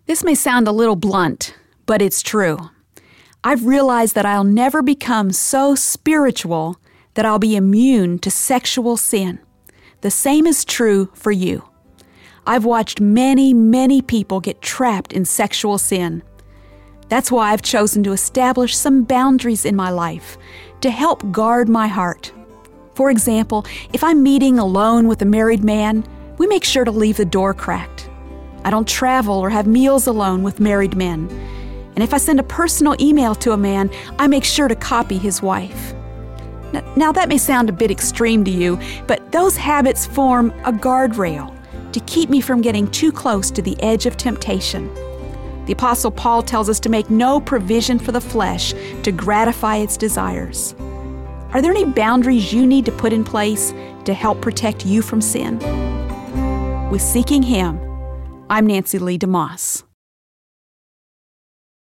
This may sound a little blunt, but it's true. I've realized that I'll never become so spiritual that I'll be immune to sexual sin. The same is true for you. I've watched many, many people get trapped in sexual sin. That's why I've chosen to establish some boundaries in my life to help guard my heart. For example, if I'm meeting alone with a married man, we make sure to leave the door cracked. I don't travel or have meals alone with married men. And if I send a personal email to a man, I make sure to copy his wife. Now that may sound a bit extreme to you, but those habits form a guardrail to keep me from getting too close to the edge of temptation. The Apostle Paul tells us to make no provision for the flesh to gratify its desires. Are there any boundaries you need to put in place to help protect you from sin? With Seeking Him, I'm Nancy Lee DeMoss.